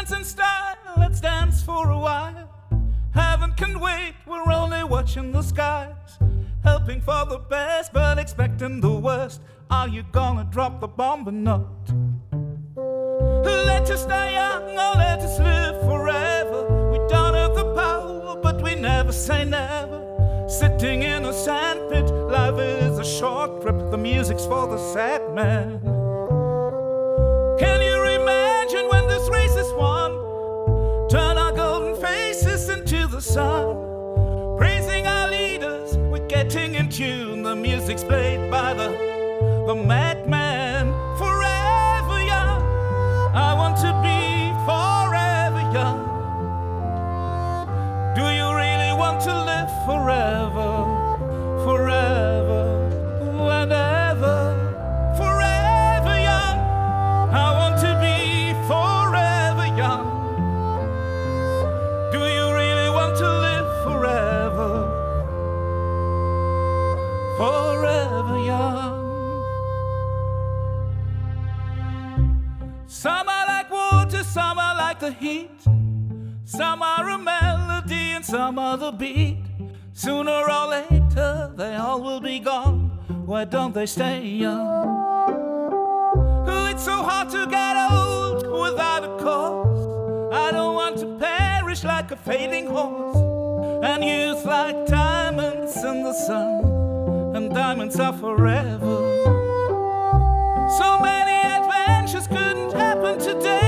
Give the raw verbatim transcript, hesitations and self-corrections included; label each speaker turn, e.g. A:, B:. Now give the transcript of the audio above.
A: dance in style, let's dance for a while. Heaven can wait, we're only watching the skies. Hoping for the best, but expecting the worst. Are you gonna drop the bomb or not? Let us die young, or let us live forever. We don't have the power, but we never say never. Sitting in a sandpit, life is a short trip. The music's for the sad man. Can you imagine when this race is won? Turn our golden faces into the sun. Praising our leaders, we're getting in tune. The music's played by the, the madman. Forever young, I want to be forever young. Do you really want to live forever? Forever and ever. Forever young, I want to be forever young. Do you really want to live forever? Forever young. Some are like water, some are like the heat. Some are a melody and some are the beat. Sooner or later they all will be gone. Why don't they stay young? Oh, it's so hard to get old without a cause. I don't want to perish like a fading horse. And youth like diamonds in the sun. And diamonds are forever. So many adventures couldn't happen today.